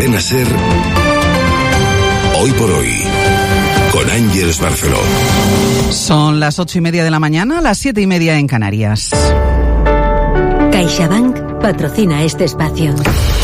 Cadena SER, Hoy por Hoy, con Ángeles Barceló. Son las 8:30 de la mañana, las 7:30 en Canarias. CaixaBank patrocina este espacio.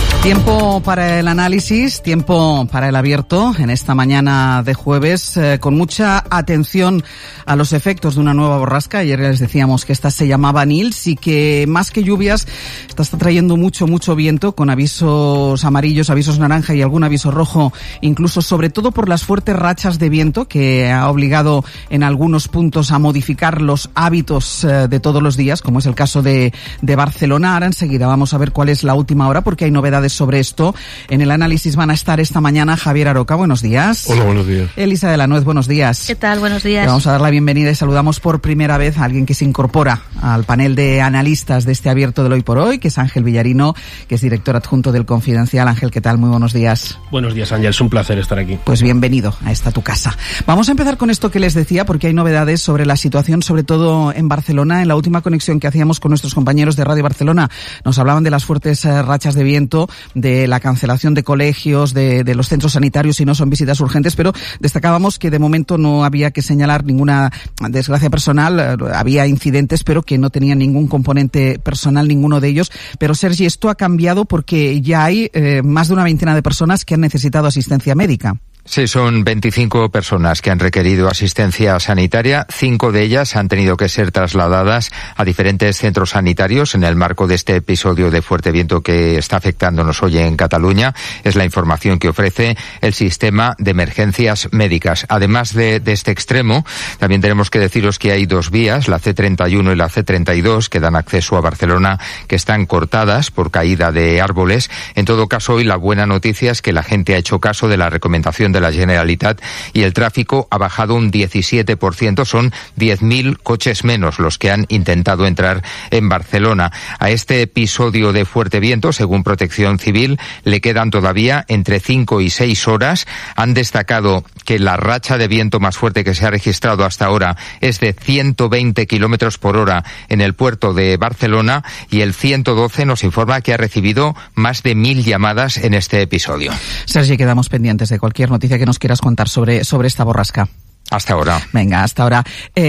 Tiempo para el análisis, tiempo para el abierto en esta mañana de jueves, con mucha atención a los efectos de una nueva borrasca. Ayer les decíamos que esta se llamaba Nils y que más que lluvias esta está trayendo mucho viento, con avisos amarillos, avisos naranja y algún aviso rojo, incluso sobre todo por las fuertes rachas de viento que ha obligado en algunos puntos a modificar los hábitos de todos los días, como es el caso de Barcelona. Ahora enseguida vamos a ver cuál es la última hora, porque hay novedades sobre esto. En el análisis van a estar esta mañana Javier Aroca, buenos días. Hola, buenos días. Elisa de la Nuez, buenos días. ¿Qué tal? Buenos días. Le vamos a dar la bienvenida y saludamos por primera vez a alguien que se incorpora al panel de analistas de este abierto del Hoy por Hoy, que es Ángel Villarino, que es director adjunto del Confidencial. Ángel, ¿qué tal? Muy buenos días. Buenos días, Ángel, es un placer estar aquí. Pues bienvenido a esta tu casa. Vamos a empezar con esto que les decía, porque hay novedades sobre la situación, sobre todo en Barcelona. En la última conexión que hacíamos con nuestros compañeros de Radio Barcelona, nos hablaban de las fuertes rachas de viento, de la cancelación de colegios, de los centros sanitarios si no son visitas urgentes, pero destacábamos que de momento no había que señalar ninguna desgracia personal. Había incidentes, pero que no tenían ningún componente personal, ninguno de ellos. Pero, Sergi, esto ha cambiado porque ya hay más de una veintena de personas que han necesitado asistencia médica. Sí, son 25 personas que han requerido asistencia sanitaria. 5 de ellas han tenido que ser trasladadas a diferentes centros sanitarios en el marco de este episodio de fuerte viento que está afectándonos hoy en Cataluña. Es la información que ofrece el sistema de emergencias médicas. Además de este extremo, también tenemos que deciros que hay 2 vías, la C31 y la C32, que dan acceso a Barcelona, que están cortadas por caída de árboles. En todo caso, hoy la buena noticia es que la gente ha hecho caso de la recomendación de la Generalitat y el tráfico ha bajado un 17%, son 10.000 coches menos los que han intentado entrar en Barcelona. A este episodio de fuerte viento, según Protección Civil, le quedan todavía entre 5 y 6 horas. Han destacado que la racha de viento más fuerte que se ha registrado hasta ahora es de 120 kilómetros por hora en el puerto de Barcelona, y el 112 nos informa que ha recibido más de 1.000 llamadas en este episodio. Sergi, quedamos pendientes de cualquier noticia que nos quieras contar sobre esta borrasca. Hasta ahora. Venga, hasta ahora.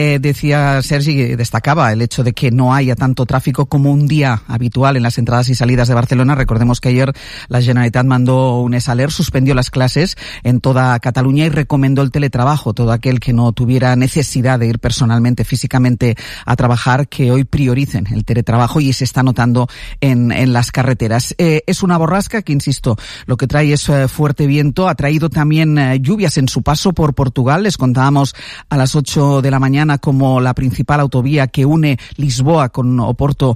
Decía Sergi, destacaba el hecho de que no haya tanto tráfico como un día habitual en las entradas y salidas de Barcelona. Recordemos que ayer la Generalitat mandó un ESALER, suspendió las clases en toda Cataluña y recomendó el teletrabajo. Todo aquel que no tuviera necesidad de ir personalmente, físicamente a trabajar, que hoy prioricen el teletrabajo, y se está notando en las carreteras. Es una borrasca que, insisto, lo que trae es fuerte viento. Ha traído también lluvias en su paso por Portugal. Les contaba a las 8 de la mañana como la principal autovía que une Lisboa con Oporto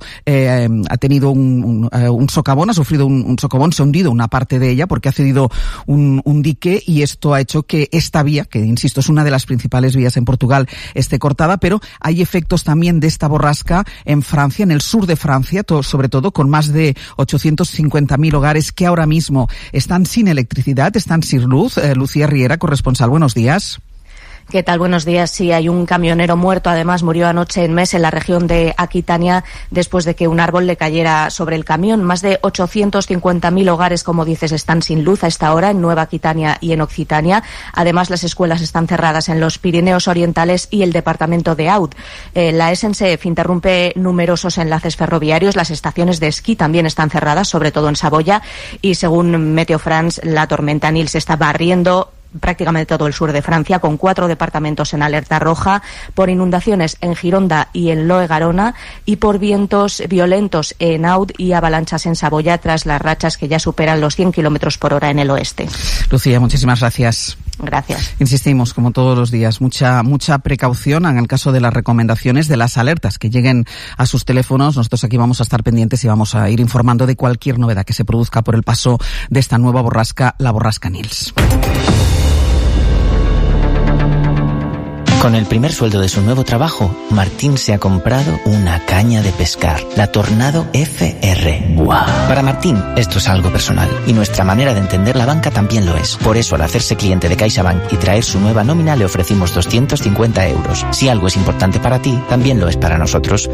ha tenido un socavón, ha sufrido un socavón, se ha hundido una parte de ella porque ha cedido un dique, y esto ha hecho que esta vía, que insisto es una de las principales vías en Portugal, esté cortada. Pero hay efectos también de esta borrasca en Francia, en el sur de Francia, sobre todo con más de 850.000 hogares que ahora mismo están sin electricidad, están sin luz. Lucía Riera, corresponsal, buenos días. ¿Qué tal? Buenos días. Sí, hay un camionero muerto. Además, murió anoche en Metz, en la región de Aquitania, después de que un árbol le cayera sobre el camión. Más de 850.000 hogares, como dices, están sin luz a esta hora en Nueva Aquitania y en Occitania. Además, las escuelas están cerradas en los Pirineos Orientales y el departamento de Aude. La SNCF interrumpe numerosos enlaces ferroviarios. Las estaciones de esquí también están cerradas, sobre todo en Saboya. Y según Meteo France, la tormenta Nils está barriendo prácticamente todo el sur de Francia, con 4 departamentos en alerta roja por inundaciones en Gironda y en Loe-Garona, y por vientos violentos en Aude y avalanchas en Saboya, tras las rachas que ya superan los 100 kilómetros por hora en el oeste. Lucía, muchísimas gracias. Gracias. Insistimos, como todos los días, mucha precaución en el caso de las recomendaciones, de las alertas que lleguen a sus teléfonos. Nosotros aquí vamos a estar pendientes y vamos a ir informando de cualquier novedad que se produzca por el paso de esta nueva borrasca, la borrasca Nils. Con el primer sueldo de su nuevo trabajo, Martín se ha comprado una caña de pescar, la Tornado FR. ¡Wow! Para Martín, esto es algo personal, y nuestra manera de entender la banca también lo es. Por eso, al hacerse cliente de CaixaBank y traer su nueva nómina, le ofrecimos 250 euros. Si algo es importante para ti, también lo es para nosotros.